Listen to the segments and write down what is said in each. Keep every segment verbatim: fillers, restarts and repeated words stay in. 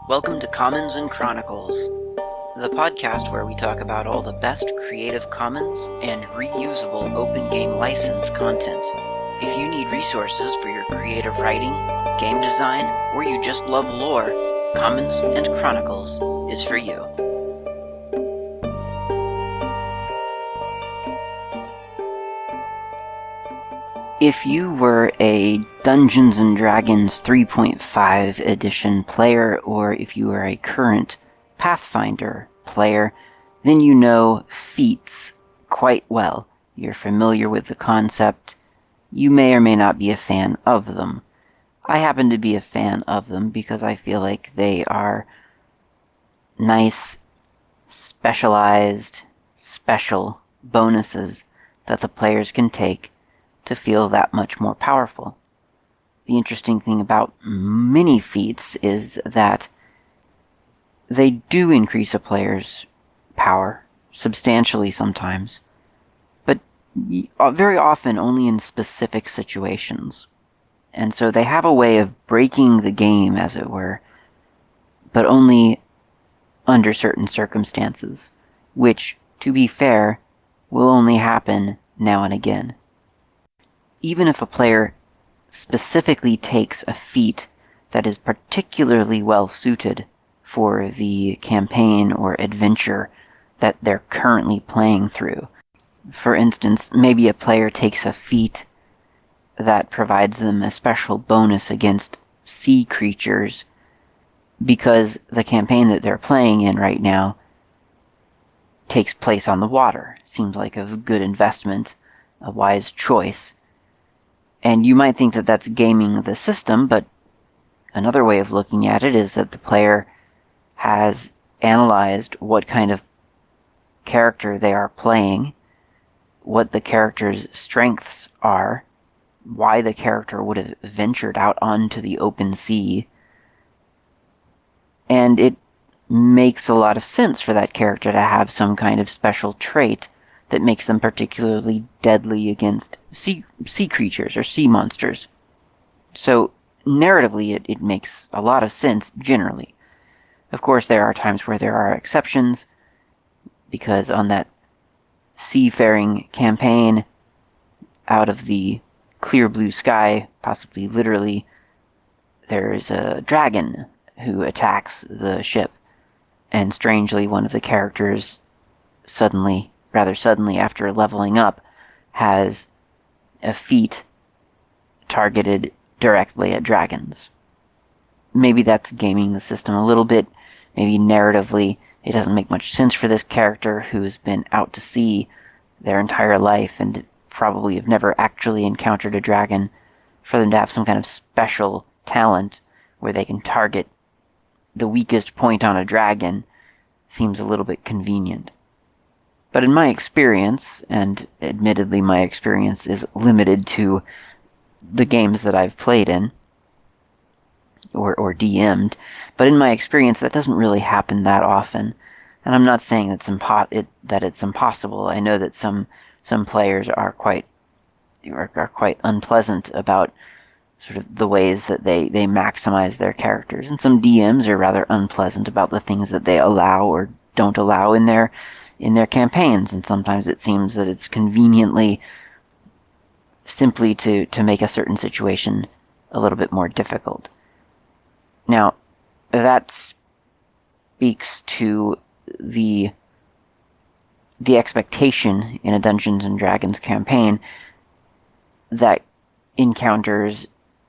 Welcome to Commons and Chronicles, the podcast where we talk about all the best Creative Commons and reusable open game license content. If you need resources for your creative writing, game design, or you just love lore, Commons and Chronicles is for you. If you were a Dungeons and Dragons three point five edition player, or if you are a current Pathfinder player, then you know feats quite well. You're familiar with the concept. You may or may not be a fan of them. I happen to be a fan of them because I feel like they are nice, specialized, special bonuses that the players can take to feel that much more powerful. The interesting thing about mini feats is that they do increase a player's power, substantially sometimes, but very often only in specific situations. And so they have a way of breaking the game, as it were, but only under certain circumstances, which, to be fair, will only happen now and again. Even if a player specifically takes a feat that is particularly well suited for the campaign or adventure that they're currently playing through. For instance, maybe a player takes a feat that provides them a special bonus against sea creatures because the campaign that they're playing in right now takes place on the water. Seems like a good investment, a wise choice. And you might think that that's gaming the system, but another way of looking at it is that the player has analyzed what kind of character they are playing, what the character's strengths are, why the character would have ventured out onto the open sea, and it makes a lot of sense for that character to have some kind of special trait that makes them particularly deadly against sea, sea creatures or sea monsters. So, narratively, it, it makes a lot of sense, generally. Of course, there are times where there are exceptions, because on that seafaring campaign, out of the clear blue sky, possibly literally, there is a dragon who attacks the ship, and strangely, one of the characters suddenly rather suddenly after leveling up, has a feat targeted directly at dragons. Maybe that's gaming the system a little bit. Maybe narratively it doesn't make much sense for this character who's been out to sea their entire life and probably have never actually encountered a dragon, for them to have some kind of special talent where they can target the weakest point on a dragon seems a little bit convenient. But in my experience, and admittedly my experience is limited to the games that I've played in, or, or D M'd, but in my experience that doesn't really happen that often. And I'm not saying it's impo- it, that it's impossible. I know that some some players are quite are, are quite unpleasant about sort of the ways that they, they maximize their characters, and some D Ms are rather unpleasant about the things that they allow or don't allow in their in their campaigns, and sometimes it seems that it's conveniently simply to, to make a certain situation a little bit more difficult. Now, that speaks to the the expectation in a Dungeons and Dragons campaign that encounters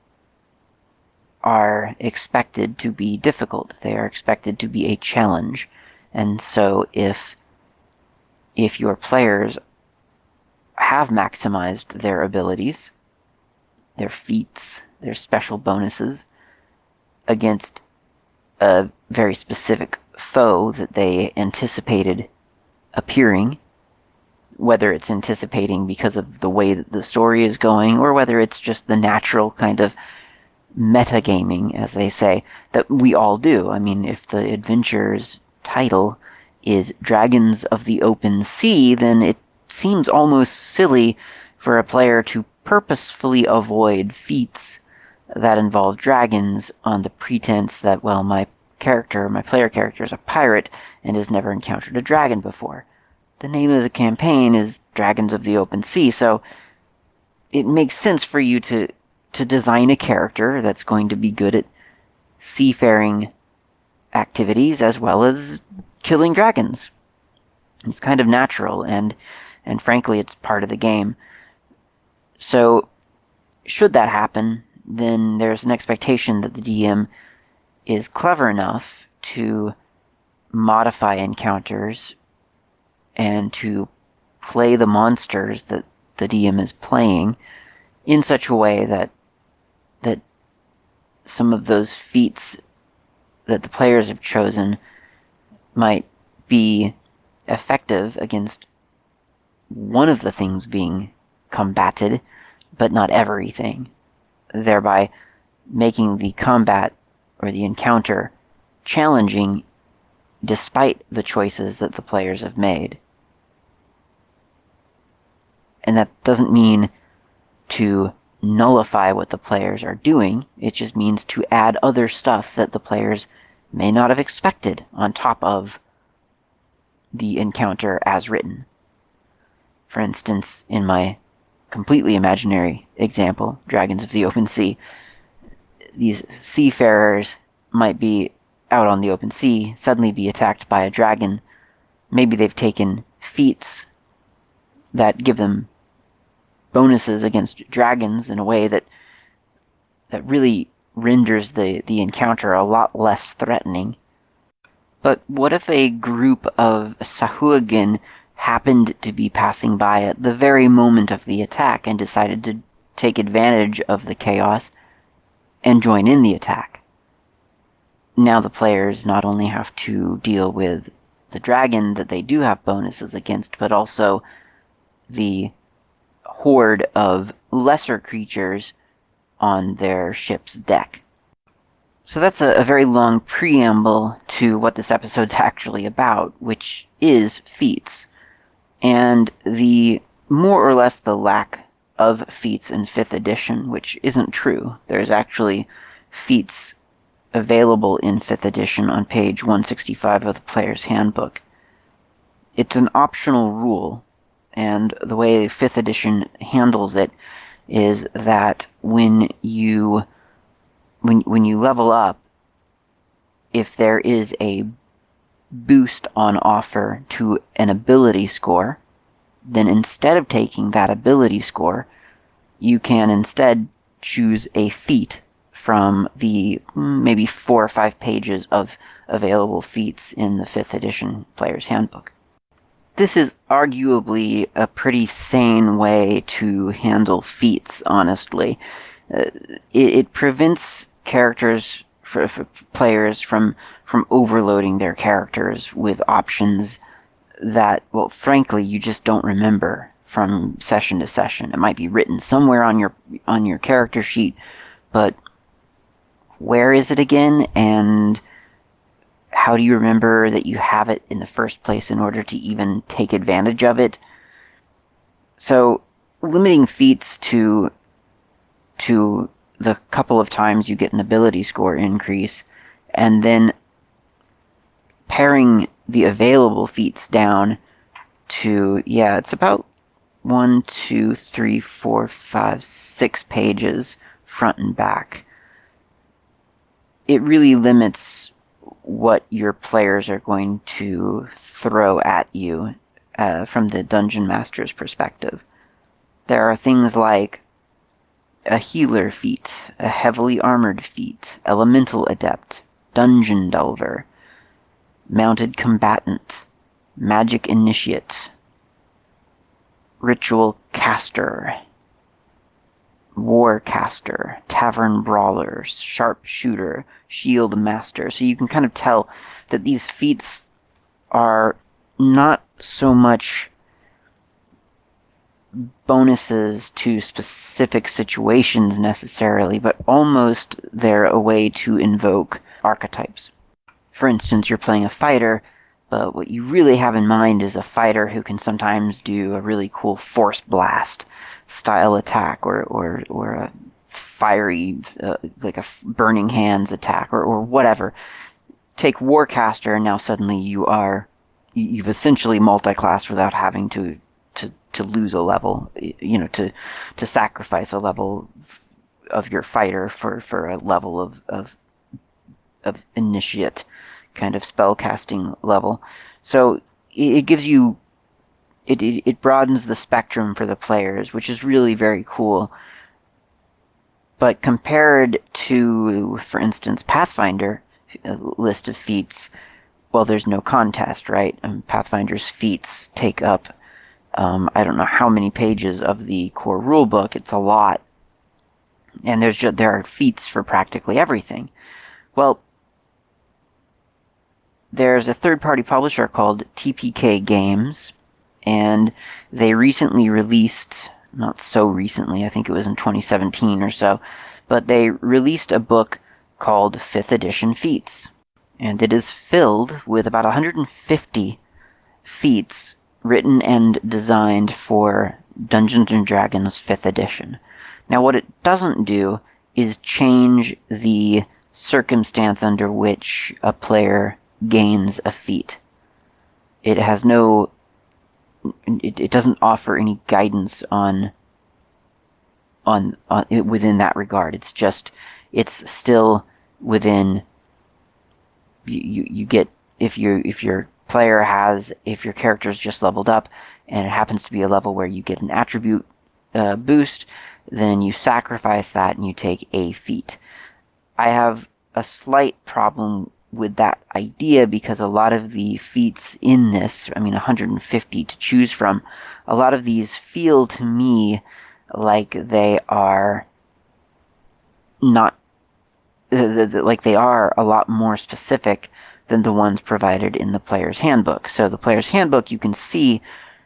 are expected to be difficult. They are expected to be a challenge. And so if if your players have maximized their abilities, their feats, their special bonuses against a very specific foe that they anticipated appearing, whether it's anticipating because of the way that the story is going, or whether it's just the natural kind of metagaming, as they say, that we all do. I mean, if the adventure's title is Dragons of the Open Sea, then it seems almost silly for a player to purposefully avoid feats that involve dragons on the pretense that, well, my character, my player character, is a pirate and has never encountered a dragon before. The name of the campaign is Dragons of the Open Sea, so it makes sense for you to, to design a character that's going to be good at seafaring activities as well as killing dragons. It's kind of natural, and and frankly, it's part of the game. So, should that happen, then there's an expectation that the D M is clever enough to modify encounters and to play the monsters that the D M is playing in such a way that that some of those feats that the players have chosen might be effective against one of the things being combated, but not everything, thereby making the combat or the encounter challenging despite the choices that the players have made. And that doesn't mean to nullify what the players are doing, it just means to add other stuff that the players may not have expected on top of the encounter as written. For instance, in my completely imaginary example, Dragons of the Open Sea, these seafarers might be out on the open sea, suddenly be attacked by a dragon. Maybe they've taken feats that give them bonuses against dragons in a way that that really renders the, the encounter a lot less threatening. But what if a group of Sahuagin happened to be passing by at the very moment of the attack and decided to take advantage of the chaos and join in the attack? Now the players not only have to deal with the dragon that they do have bonuses against, but also the horde of lesser creatures on their ship's deck. So that's a, a very long preamble to what this episode's actually about, which is feats. And the more or less the lack of feats in fifth edition, which isn't true. There's actually feats available in fifth edition on page one sixty-five of the Player's Handbook. It's an optional rule, and the way fifth edition handles it is that when you when when you level up, if there is a boost on offer to an ability score, then instead of taking that ability score, you can instead choose a feat from the maybe four or five pages of available feats in the fifth edition Player's Handbook. This is arguably a pretty sane way to handle feats, honestly. Uh, it, it prevents characters, for, for players, from, from overloading their characters with options that, well, frankly, you just don't remember from session to session. It might be written somewhere on your on your character sheet, but where is it again, and how do you remember that you have it in the first place in order to even take advantage of it? So, limiting feats to to the couple of times you get an ability score increase, and then paring the available feats down to, yeah, it's about one, two, three, four, five, six pages front and back. It really limits what your players are going to throw at you uh, from the Dungeon Master's perspective. There are things like a healer feat, a heavily armored feat, elemental adept, dungeon delver, mounted combatant, magic initiate, ritual caster, war caster, tavern brawler, sharp shooter, shield master. So you can kind of tell that these feats are not so much bonuses to specific situations necessarily, but almost they're a way to invoke archetypes. For instance, you're playing a fighter, but what you really have in mind is a fighter who can sometimes do a really cool force blast style attack, or or or a fiery, uh, like a burning hands attack, or, or whatever. take Warcaster, and now suddenly you are you've essentially multi-classed without having to to to lose a level, you know, to to sacrifice a level of your fighter for for a level of of of initiate kind of spellcasting level. So it, it gives you it, it it broadens the spectrum for the players, which is really very cool. But compared to, for instance, Pathfinder, a list of feats, well, there's no contest, right? Um, Pathfinder's feats take up, um, I don't know how many pages of the core rulebook. It's a lot. And there's just, there are feats for practically everything. Well, there's a third-party publisher called T P K Games, and they recently released, not so recently, I think it was in twenty seventeen or so, but they released a book called fifth Edition Feats. And it is filled with about one hundred fifty feats written and designed for Dungeons and Dragons fifth Edition. Now, what it doesn't do is change the circumstance under which a player gains a feat. It has no... It, it doesn't offer any guidance on, on, on within that regard. It's just... It's still within... You, you get... If you if your player has... If your character's just leveled up, and it happens to be a level where you get an attribute uh, boost, then you sacrifice that and you take a feat. I have a slight problem with that idea because a lot of the feats in this, I mean one hundred fifty to choose from, a lot of these feel to me like they are not, uh, like they are a lot more specific than the ones provided in the player's handbook. So the player's handbook, you can see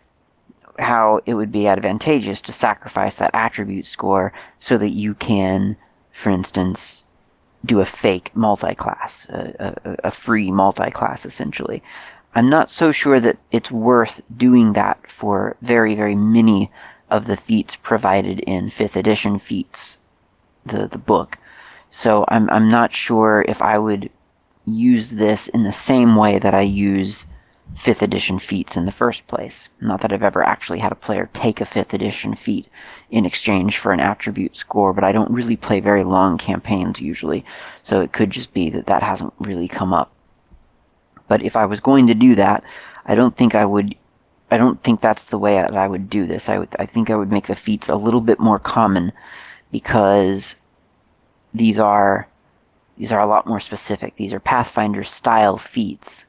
how it would be advantageous to sacrifice that attribute score so that you can, for instance, do a fake multi-class, a, a, a free multi-class, essentially. I'm not so sure that it's worth doing that for very, very many of the feats provided in fifth Edition Feats, the, the book. So I'm, I'm not sure if I would use this in the same way that I use fifth Edition feats in the first place. Not that I've ever actually had a player take a fifth Edition feat in exchange for an attribute score, but I don't really play very long campaigns usually, so it could just be that that hasn't really come up. But if I was going to do that, I don't think I would I don't think that's the way that I would do this. I would I think I would make the feats a little bit more common, because these are these are a lot more specific. These are Pathfinder style feats,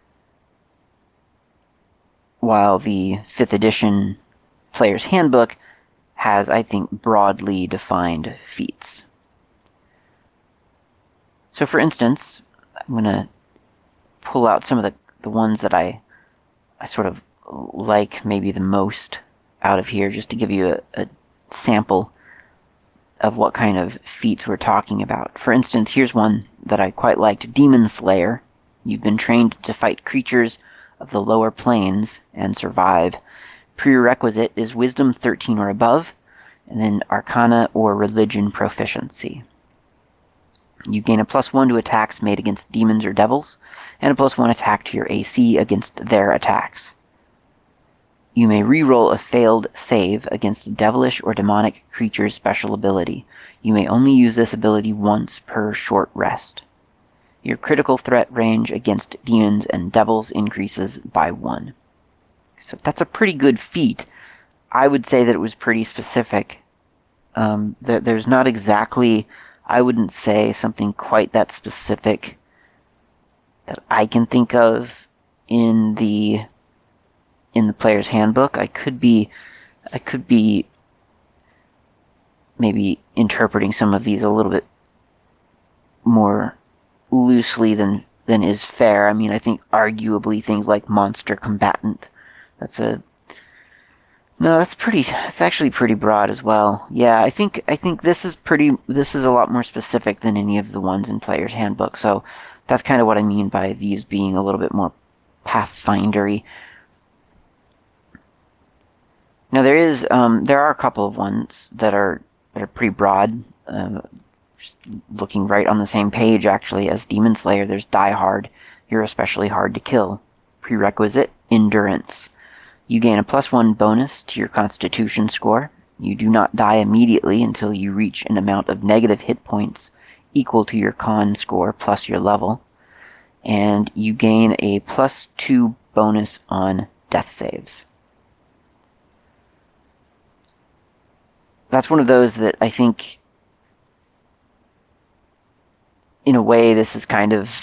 while the fifth Edition Player's Handbook has, I think, broadly defined feats. So for instance, I'm going to pull out some of the, the ones that I, I sort of like maybe the most out of here, just to give you a, a sample of what kind of feats we're talking about. For instance, here's one that I quite liked, Demon Slayer. You've been trained to fight creatures of the lower planes and survive. Prerequisite is Wisdom thirteen or above, and then Arcana or Religion proficiency. You gain a plus one to attacks made against demons or devils, and a plus one attack to your A C against their attacks. You may reroll a failed save against a devilish or demonic creature's special ability. You may only use this ability once per short rest. Your critical threat range against demons and devils increases by one. So that's a pretty good feat. I would say that it was pretty specific. Um, there, there's not exactly, I wouldn't say something quite that specific that I can think of in the in the player's handbook. I could be, I could be maybe interpreting some of these a little bit more loosely than than is fair. I mean, I think arguably things like monster combatant, that's a no, that's pretty. That's actually pretty broad as well. Yeah, I think I think this is pretty. This is a lot more specific than any of the ones in Player's Handbook. So that's kind of what I mean by these being a little bit more Pathfindery. Now there is um, there are a couple of ones that are that are pretty broad. Uh, just looking right on the same page, actually, as Demon Slayer, there's Die Hard. You're especially hard to kill. Prerequisite, Endurance. You gain a plus one bonus to your Constitution score. You do not die immediately until you reach an amount of negative hit points equal to your Con score plus your level. And you gain a plus two bonus on death saves. That's one of those that I think, in a way, this is kind of,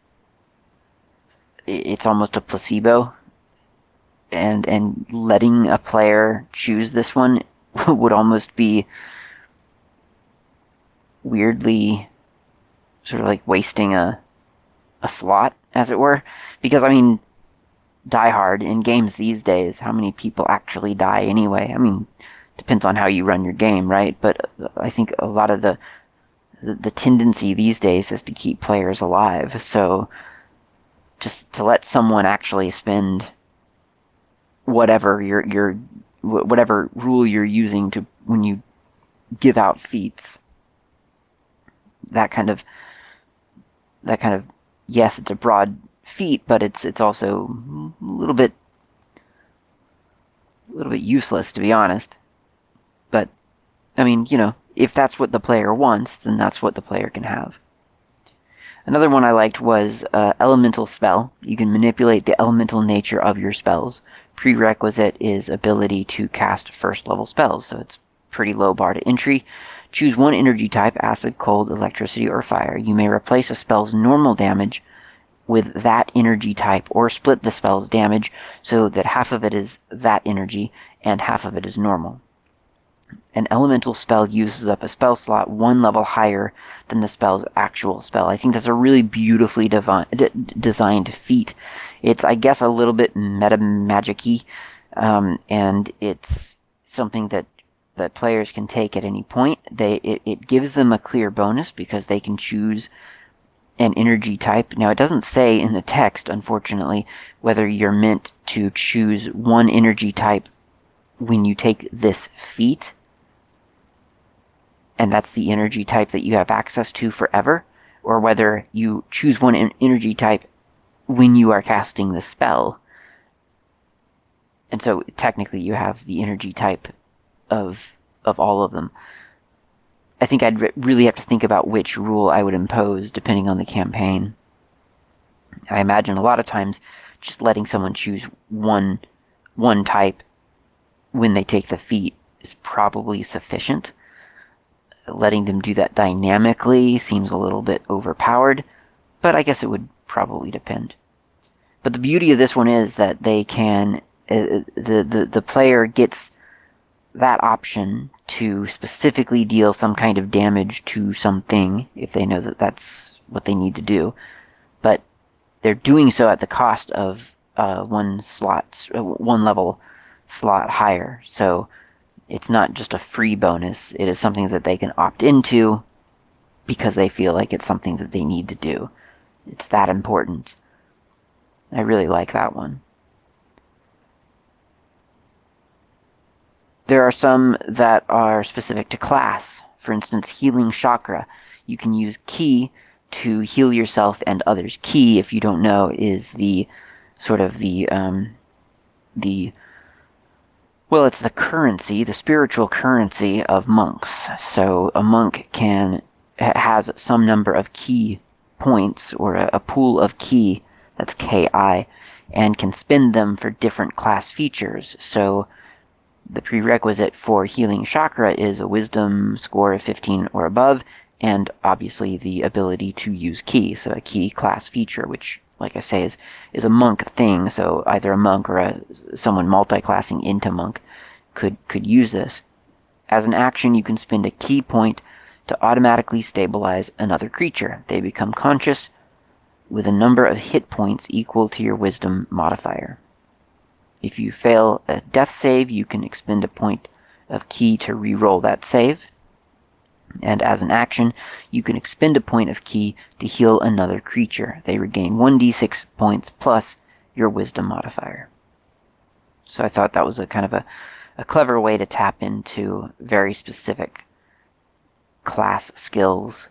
it's almost a placebo. And, and letting a player choose this one would almost be weirdly sort of like wasting a a slot, as it were. Because, I mean, Die Hard, in games these days, how many people actually die anyway? I mean, depends on how you run your game, right? But I think a lot of the the, the tendency these days is to keep players alive. So just to let someone actually spend whatever your your whatever rule you're using to when you give out feats, that kind of that kind of yes, it's a broad feat, but it's it's also a little bit a little bit useless, to be honest. But I mean, you know, if that's what the player wants, then that's what the player can have. Another one I liked was uh, Elemental Spell. You can manipulate the elemental nature of your spells. Prerequisite is ability to cast first level spells, so it's pretty low bar to entry. Choose one energy type, acid, cold, electricity, or fire. You may replace a spell's normal damage with that energy type, or split the spell's damage so that half of it is that energy and half of it is normal. An elemental spell uses up a spell slot one level higher than the spell's actual spell. I think that's a really beautifully devi- d- designed feat. It's, I guess, a little bit meta-magic-y, um, and it's something that that players can take at any point. They it, it gives them a clear bonus because they can choose an energy type. Now, it doesn't say in the text, unfortunately, whether you're meant to choose one energy type when you take this feat, and that's the energy type that you have access to forever, or whether you choose one en- energy type when you are casting the spell. And so technically you have the energy type of of all of them. I think I'd re- really have to think about which rule I would impose depending on the campaign. I imagine a lot of times just letting someone choose one one type when they take the feat is probably sufficient. Letting them do that dynamically seems a little bit overpowered, but I guess it would probably depend. But the beauty of this one is that they can, uh, the, the, the player gets that option to specifically deal some kind of damage to something if they know that that's what they need to do. But they're doing so at the cost of uh, one slot, uh, one level slot higher. So it's not just a free bonus. It is something that they can opt into because they feel like it's something that they need to do. It's that important. I really like that one. There are some that are specific to class. For instance, Healing Chakra. You can use Ki to heal yourself and others. Ki, if you don't know, is the sort of the um, the well, it's the currency, the spiritual currency of monks. So a monk can has some number of Ki points, or a, a pool of Ki, that's K I, and can spend them for different class features. So the prerequisite for Healing Chakra is a wisdom score of fifteen or above, and obviously the ability to use Ki, so a Ki class feature, which, like I say, is, is a monk thing, so either a monk or a, someone multi-classing into monk could, could use this. As an action, you can spend a Ki point to automatically stabilize another creature. They become conscious with a number of hit points equal to your wisdom modifier. If you fail a death save, you can expend a point of Ki to re-roll that save. And as an action, you can expend a point of Ki to heal another creature. They regain one d six points plus your wisdom modifier. So I thought that was a kind of a, a clever way to tap into very specific class skills.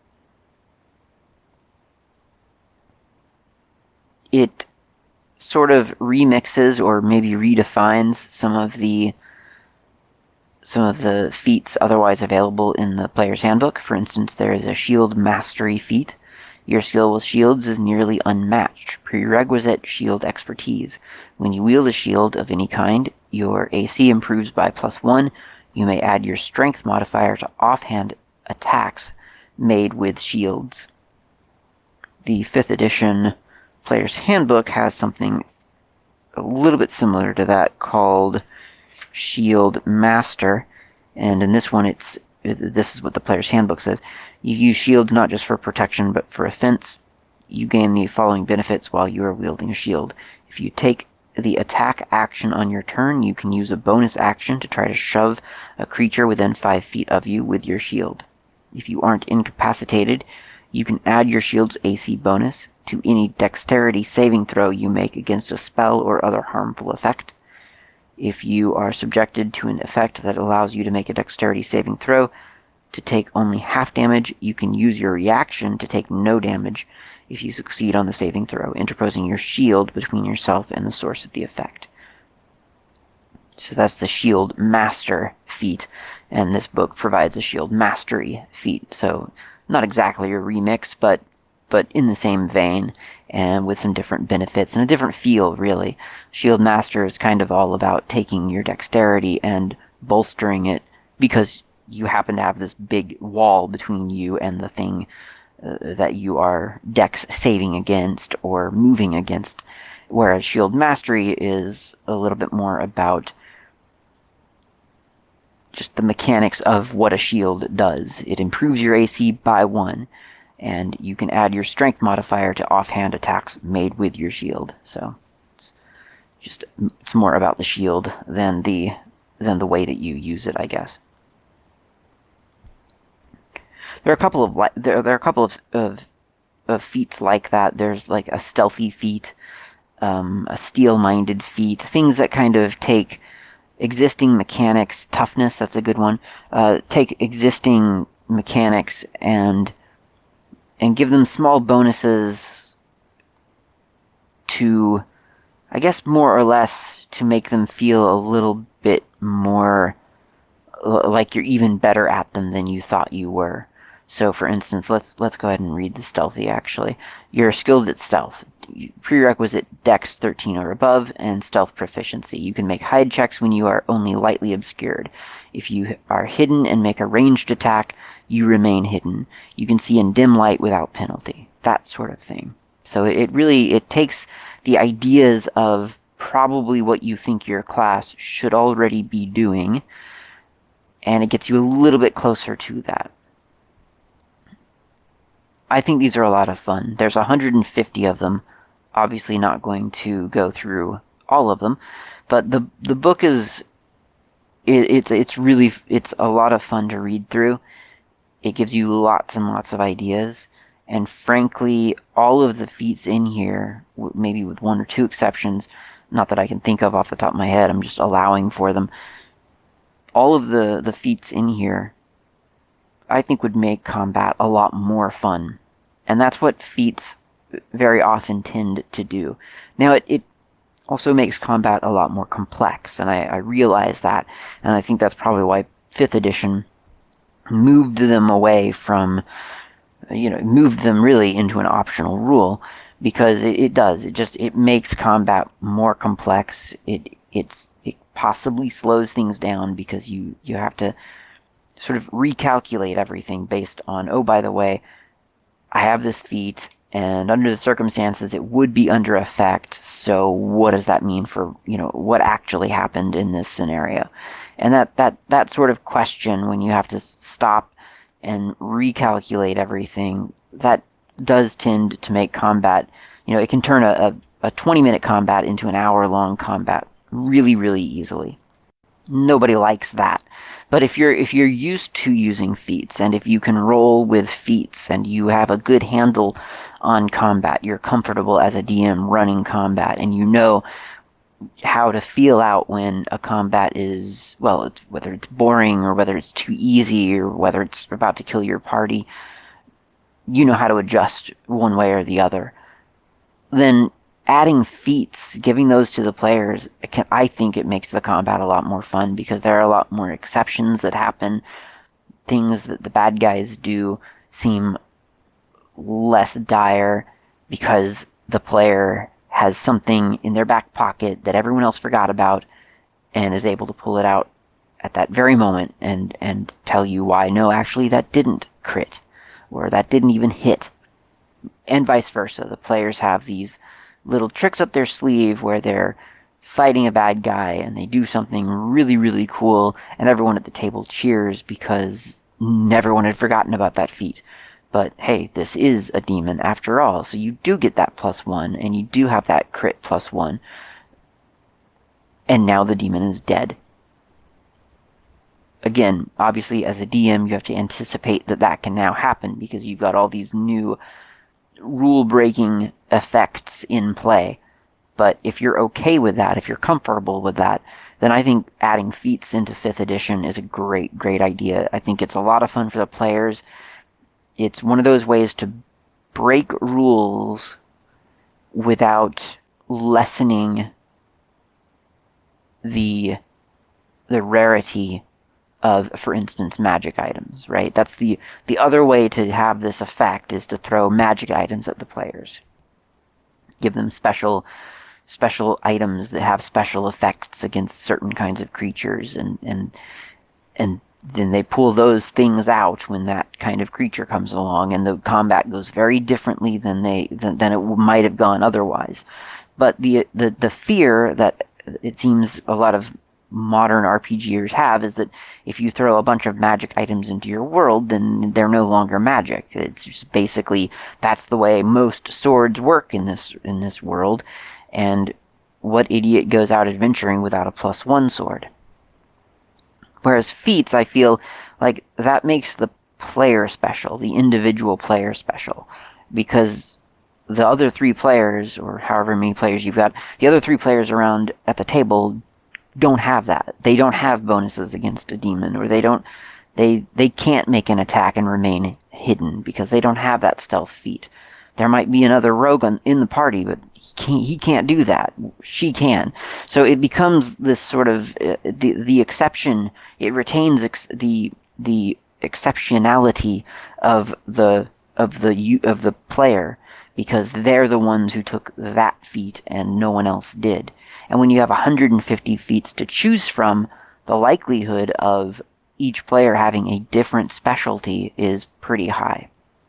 It sort of remixes or maybe redefines some of the some of the feats otherwise available in the player's handbook. For instance, there is a shield mastery feat. Your skill with shields is nearly unmatched. Prerequisite shield expertise. When you wield a shield of any kind, your A C improves by plus one. You may add your strength modifier to offhand attacks made with shields. The fifth edition player's handbook has something a little bit similar to that called Shield Master, and in this one it's this is what the player's handbook says. You use shields not just for protection but for offense. You gain the following benefits while you are wielding a shield. If you take the attack action on your turn, you can use a bonus action to try to shove a creature within five feet of you with your shield. If you aren't incapacitated, you can add your shield's A C bonus to any dexterity saving throw you make against a spell or other harmful effect. If you are subjected to an effect that allows you to make a dexterity saving throw to take only half damage, you can use your reaction to take no damage if you succeed on the saving throw, interposing your shield between yourself and the source of the effect. So that's the Shield Master feat, and this book provides a Shield Mastery feat. So not exactly a remix, but but in the same vein, and with some different benefits and a different feel, really. Shield Master is kind of all about taking your dexterity and bolstering it because you happen to have this big wall between you and the thing uh, that you are dex saving against or moving against, whereas Shield Mastery is a little bit more about just the mechanics of what a shield does. It improves your A C by one, and you can add your strength modifier to offhand attacks made with your shield. So it's just it's more about the shield than the than the way that you use it, I guess. There are a couple of there there are a couple of of, of feats like that. There's like a stealthy feat, um, a steel-minded feat, things that kind of take existing mechanics. Toughness, that's a good one. Uh, take existing mechanics and and give them small bonuses to, I guess, more or less to make them feel a little bit more like you're even better at them than you thought you were. So, for instance, let's let's go ahead and read the stealthy, actually. You're skilled at stealth. Prerequisite Dex thirteen or above, and stealth proficiency. You can make hide checks when you are only lightly obscured. If you are hidden and make a ranged attack, you remain hidden. You can see in dim light without penalty. That sort of thing. So it really, it takes the ideas of probably what you think your class should already be doing, and it gets you a little bit closer to that. I think these are a lot of fun. There's one hundred fifty of them. Obviously not going to go through all of them, but the the book is it, it's it's really it's a lot of fun to read through. It gives you lots and lots of ideas, and frankly, all of the feats in here, maybe with one or two exceptions, not that I can think of off the top of my head, I'm just allowing for them. All of the the feats in here, I think, would make combat a lot more fun. And that's what feats very often tend to do. Now, it, it also makes combat a lot more complex, and I, I realize that, and I think that's probably why fifth edition moved them away from, you know, moved them really into an optional rule, because it, it does. It just, it makes combat more complex. It, it's, it possibly slows things down because you, you have to sort of recalculate everything based on, oh, by the way, I have this feat, and under the circumstances, it would be under effect, so what does that mean for, you know, what actually happened in this scenario? And that, that, that sort of question, when you have to stop and recalculate everything, that does tend to make combat, you know, it can turn a, a twenty-minute combat into an hour-long combat really, really easily. Nobody likes that. But if you're if you're used to using feats, and if you can roll with feats, and you have a good handle on combat, you're comfortable as a D M running combat, and you know how to feel out when a combat is, well, it's, whether it's boring or whether it's too easy or whether it's about to kill your party. You know how to adjust one way or the other. Then adding feats, giving those to the players, can, I think it makes the combat a lot more fun because there are a lot more exceptions that happen. Things that the bad guys do seem less dire because the player has something in their back pocket that everyone else forgot about and is able to pull it out at that very moment and, and tell you why, no, actually that didn't crit, or that didn't even hit. And vice versa. The players have these little tricks up their sleeve where they're fighting a bad guy and they do something really, really cool, and everyone at the table cheers because everyone had forgotten about that feat. But hey, this is a demon after all, so you do get that plus one, and you do have that crit plus one. And now the demon is dead. Again, obviously as a D M, you have to anticipate that that can now happen because you've got all these new rule-breaking effects in play. But if you're okay with that, if you're comfortable with that, then I think adding feats into fifth edition is a great, great idea. I think it's a lot of fun for the players. It's one of those ways to break rules without lessening the the rarity of, for instance, magic items, right? That's the the other way to have this effect, is to throw magic items at the players. Give them special special items that have special effects against certain kinds of creatures, and and and then they pull those things out when that kind of creature comes along, and the combat goes very differently than they than, than it might have gone otherwise. But the the the fear that it seems a lot of modern RPGers have is that if you throw a bunch of magic items into your world, then they're no longer magic. It's just basically, that's the way most swords work in this in this world, and what idiot goes out adventuring without a plus one sword? Whereas feats, I feel like that makes the player special, the individual player special, because the other three players, or however many players you've got, the other three players around at the table don't have that. They don't have bonuses against a demon, or they don't, they they can't make an attack and remain hidden because they don't have that stealth feat. There might be another rogue on, in the party, but he can't, he can't do that. She can. So it becomes this sort of uh, the the exception. It retains ex- the the exceptionality of the of the of the player, because they're the ones who took that feat and no one else did. And when you have one hundred fifty feats to choose from, the likelihood of each player having a different specialty is pretty high.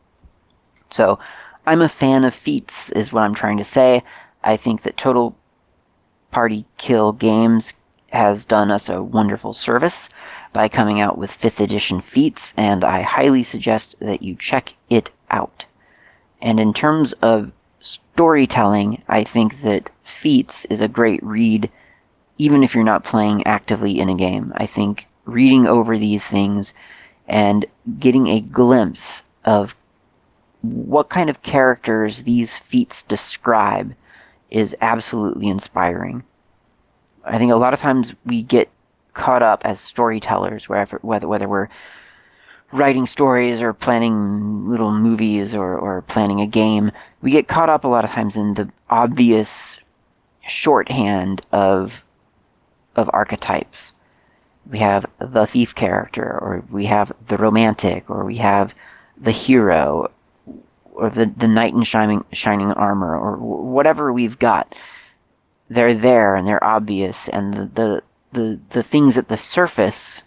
So I'm a fan of feats, is what I'm trying to say. I think that Total Party Kill Games has done us a wonderful service by coming out with fifth edition feats, and I highly suggest that you check it out. And in terms of storytelling, I think that feats is a great read, even if you're not playing actively in a game. I think reading over these things and getting a glimpse of what kind of characters these feats describe is absolutely inspiring. I think a lot of times we get caught up as storytellers, wherever, whether whether we're writing stories or planning little movies or, or planning a game, we get caught up a lot of times in the obvious shorthand of of archetypes. We have the thief character, or we have the romantic, or we have the hero, or the, the knight in shining, shining armor, or whatever we've got. They're there and they're obvious, and the, the, the, the things at the surface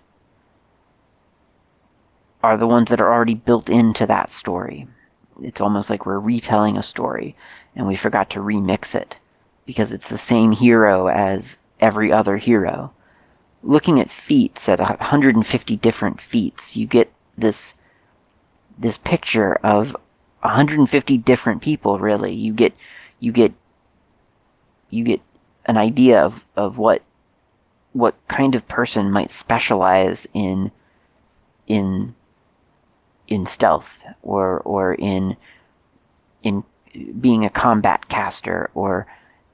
are the ones that are already built into that story. It's almost like we're retelling a story, and we forgot to remix it, because it's the same hero as every other hero. Looking at feats, at one hundred fifty different feats, you get this this picture of one hundred fifty different people, really. You get you get you get an idea of, of what what kind of person might specialize in in in stealth, or or in in being a combat caster, or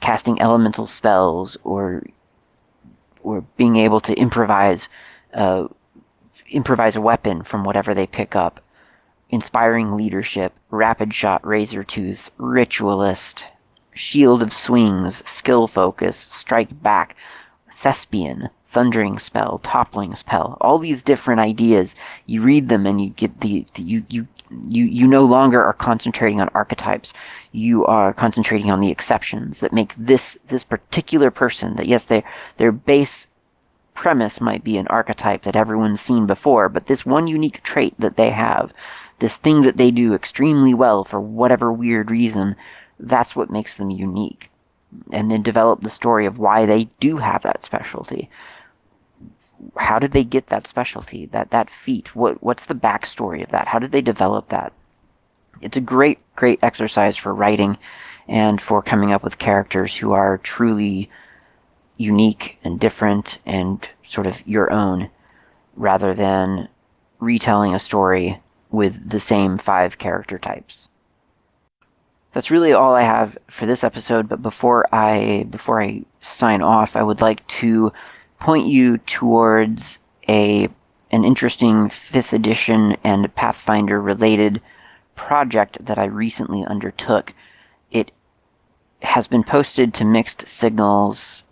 casting elemental spells, or or being able to improvise uh, improvise a weapon from whatever they pick up. Inspiring leadership, rapid shot, razor tooth, ritualist, shield of swings, skill focus, strike back, thespian, thundering spell, toppling spell. All these different ideas, you read them and you get the, the you you you you no longer are concentrating on archetypes. You are concentrating on the exceptions that make this this particular person, that yes, their their base premise might be an archetype that everyone's seen before, but this one unique trait that they have, this thing that they do extremely well for whatever weird reason, that's what makes them unique. And then develop the story of why they do have that specialty. How did they get that specialty, that that feat? What what's the backstory of that? How did they develop that? It's a great, great exercise for writing and for coming up with characters who are truly unique and different and sort of your own, rather than retelling a story with the same five character types. That's really all I have for this episode, but before I before I sign off, I would like to point you towards a an interesting fifth edition and Pathfinder related project that I recently undertook. It has been posted to mixed signals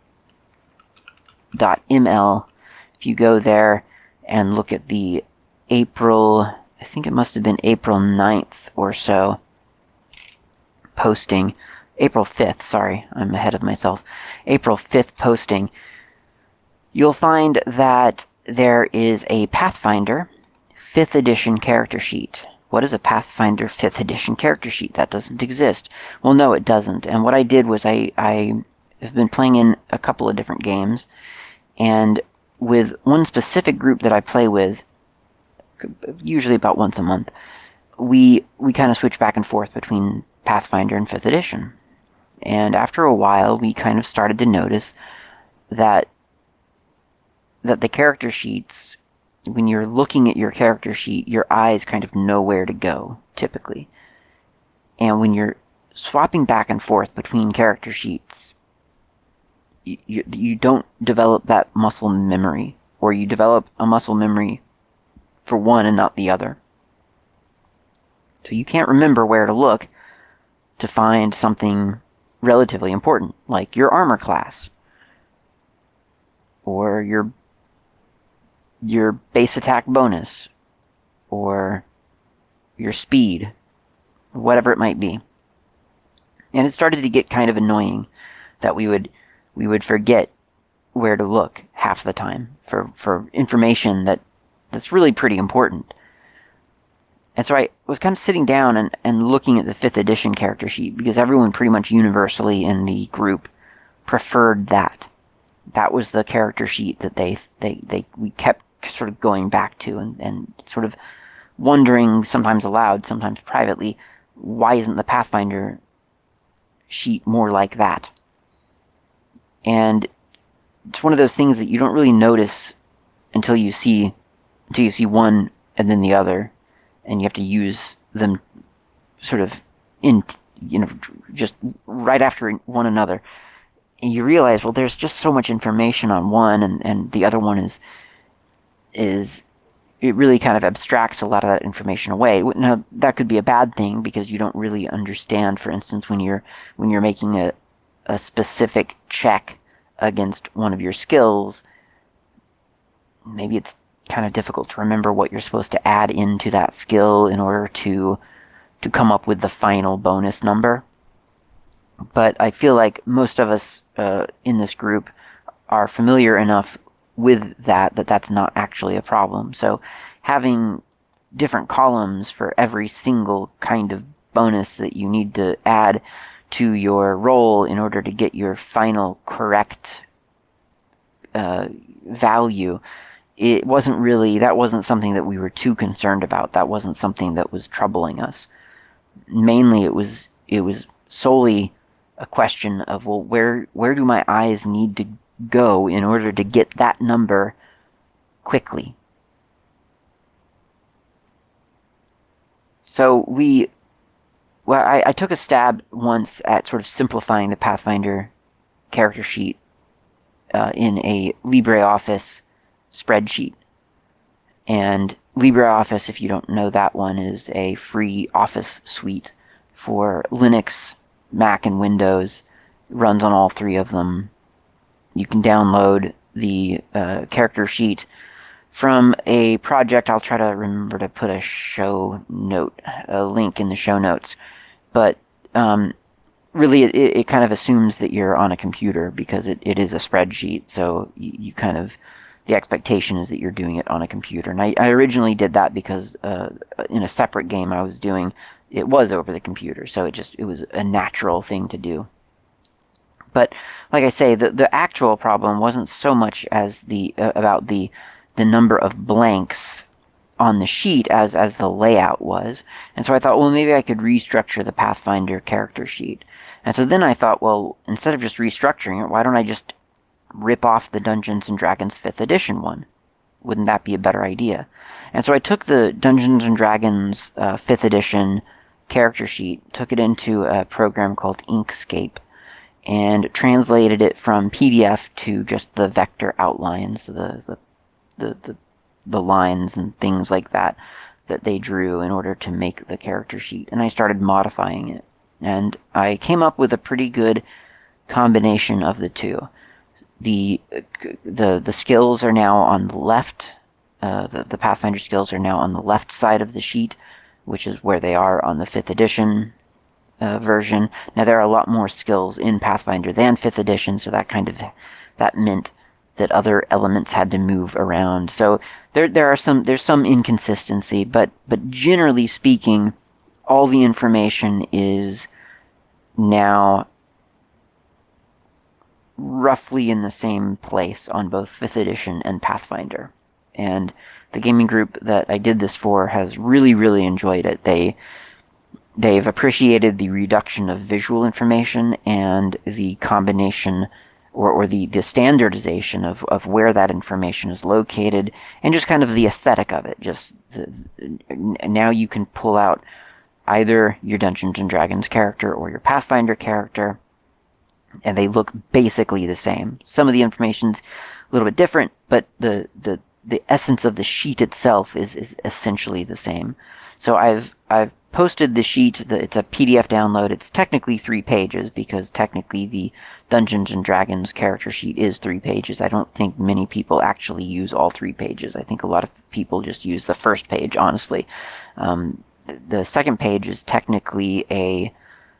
.ml. If you go there and look at the April, I think it must have been April ninth or so posting, April fifth, sorry, I'm ahead of myself, April fifth posting, you'll find that there is a Pathfinder fifth edition character sheet. What is a Pathfinder fifth edition character sheet? That doesn't exist. Well, no, it doesn't. And what I did was I, I have been playing in a couple of different games, and with one specific group that I play with, usually about once a month, we we kind of switch back and forth between Pathfinder and fifth edition. And after a while, we kind of started to notice that that the character sheets, when you're looking at your character sheet, your eyes kind of know where to go, typically. And when you're swapping back and forth between character sheets, you, you, you don't develop that muscle memory, or you develop a muscle memory for one and not the other. So you can't remember where to look to find something relatively important, like your armor class, or your your base attack bonus, or your speed, whatever it might be. And it started to get kind of annoying that we would we would forget where to look half the time for, for information that, that's really pretty important. And so I was kind of sitting down and, and looking at the fifth edition character sheet, because everyone pretty much universally in the group preferred that. That was the character sheet that they they, they we kept sort of going back to, and, and sort of wondering, sometimes aloud, sometimes privately, why isn't the Pathfinder sheet more like that? And it's one of those things that you don't really notice until you see until you see one and then the other, and you have to use them sort of in, you know, just right after one another. And you realize, well, there's just so much information on one, and, and the other one is is it really kind of abstracts a lot of that information away. Now, that could be a bad thing, because you don't really understand, for instance, when you're when you're making a a specific check against one of your skills, maybe it's kind of difficult to remember what you're supposed to add into that skill in order to to come up with the final bonus number. But I feel like most of us uh, in this group are familiar enough with that that that's not actually a problem. So having different columns for every single kind of bonus that you need to add to your roll in order to get your final correct uh, value, it wasn't really, that wasn't something that we were too concerned about. That wasn't something that was troubling us. Mainly it was it was solely a question of, well, where where do my eyes need to go in order to get that number quickly? So we well, I, I took a stab once at sort of simplifying the Pathfinder character sheet uh, in a LibreOffice spreadsheet. And LibreOffice, if you don't know that one, is a free office suite for Linux, Mac, and Windows. It runs on all three of them. You can download the uh, character sheet from a project. I'll try to remember to put a show note, a link in the show notes. But um, really, it, it kind of assumes that you're on a computer because it, it is a spreadsheet. So you, you kind of, the expectation is that you're doing it on a computer. And I, I originally did that because uh, in a separate game I was doing, it was over the computer. So it just, it was a natural thing to do. But like I say, the, the actual problem wasn't so much as the uh, about the the number of blanks on the sheet as as the layout was. And so I thought, well, maybe I could restructure the Pathfinder character sheet. And so then I thought, well, instead of just restructuring it, why don't I just rip off the Dungeons and Dragons fifth edition one? Wouldn't that be a better idea? And so I took the Dungeons and Dragons uh, fifth edition character sheet, took it into a program called Inkscape, and translated it from P D F to just the vector outlines, the the, the the the lines and things like that that they drew in order to make the character sheet. And I started modifying it. And I came up with a pretty good combination of the two. The the the skills are now on the left. Uh, the, the Pathfinder skills are now on the left side of the sheet, which is where they are on the fifth edition Uh, version. Now there are a lot more skills in Pathfinder than fifth edition, so that kind of that meant that other elements had to move around. So there there are some there's some inconsistency, but but generally speaking, all the information is now roughly in the same place on both fifth edition and Pathfinder. And the gaming group that I did this for has really really enjoyed it. They They've appreciated the reduction of visual information and the combination or, or the, the standardization of, of where that information is located and just kind of the aesthetic of it. Just the, now you can pull out either your Dungeons and Dragons character or your Pathfinder character, and they look basically the same. Some of the information's a little bit different, but the, the, the essence of the sheet itself is, is essentially the same. So I've I've posted the sheet. It's a P D F download. It's technically three pages because technically the Dungeons and Dragons character sheet is three pages. I don't think many people actually use all three pages. I think a lot of people just use the first page, honestly. Um, the second page is technically a...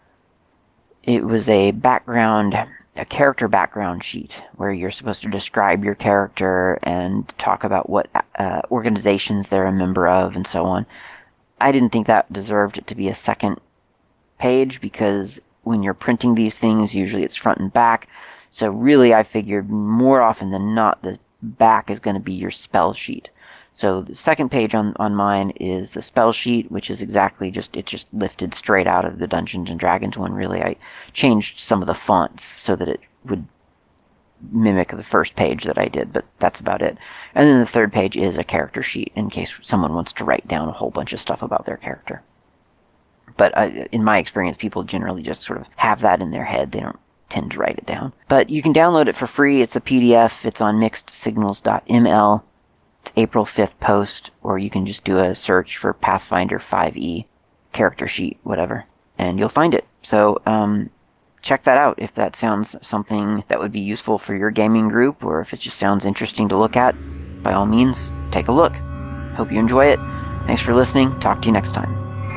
It was a background, a character background sheet where you're supposed to describe your character and talk about what uh, organizations they're a member of and so on. I didn't think that deserved it to be a second page because when you're printing these things, usually it's front and back. So really, I figured more often than not, the back is going to be your spell sheet. So the second page on, on mine is the spell sheet, which is exactly just, it's just lifted straight out of the Dungeons and Dragons one, really. I changed some of the fonts so that it would mimic the first page that I did, but that's about it. And then the third page is a character sheet in case someone wants to write down a whole bunch of stuff about their character. But uh, in my experience, people generally just sort of have that in their head. They don't tend to write it down. But you can download it for free. It's a P D F. It's on mixed signals dot m l. It's April fifth post, or you can just do a search for Pathfinder five E character sheet, whatever, and you'll find it. So, um, check that out if that sounds something that would be useful for your gaming group, or if it just sounds interesting to look at. By all means, take a look. Hope you enjoy it. Thanks for listening. Talk to you next time.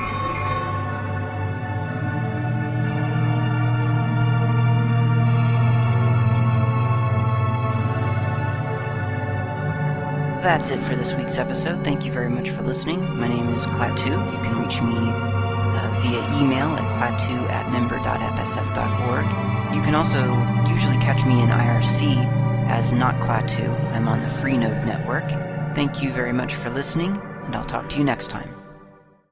That's it for this week's episode. Thank you very much for listening. My name is Klaatu. You can reach me uh, via email at klaatu at member dot f s f dot org. You can also usually catch me in I R C as Not Klaatu. I'm on the Freenode network. Thank you very much for listening, and I'll talk to you next time.